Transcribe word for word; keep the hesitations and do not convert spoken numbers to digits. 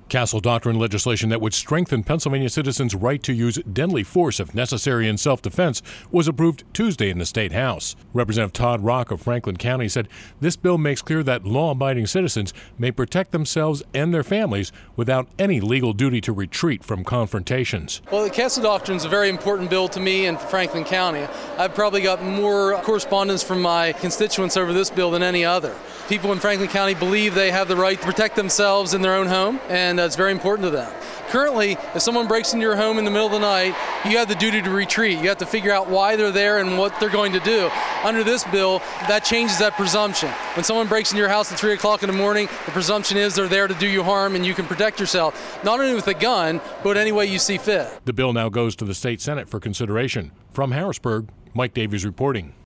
Castle Doctrine legislation that would strengthen Pennsylvania citizens' right to use deadly force if necessary in self-defense was approved Tuesday in the State House. Representative Todd Rock of Franklin County said this bill makes clear that law-abiding citizens may protect themselves and their families without any legal duty to retreat from confrontations. Well, the Castle Doctrine is a very important bill to me and for Franklin County. I've probably got more correspondence from my constituents over this bill than any other. People in Franklin County believe they have the right to protect themselves in their own home, and that's very important to them. Currently, if someone breaks into your home in the middle of the night, you have the duty to retreat. You have to figure out why they're there and what they're going to do. Under this bill, that changes that presumption. When someone breaks into your house at three o'clock in the morning, the presumption is they're there to do you harm and you can protect yourself, not only with a gun, but any way you see fit. The bill now goes to the state Senate for consideration. From Harrisburg, Mike Davies reporting.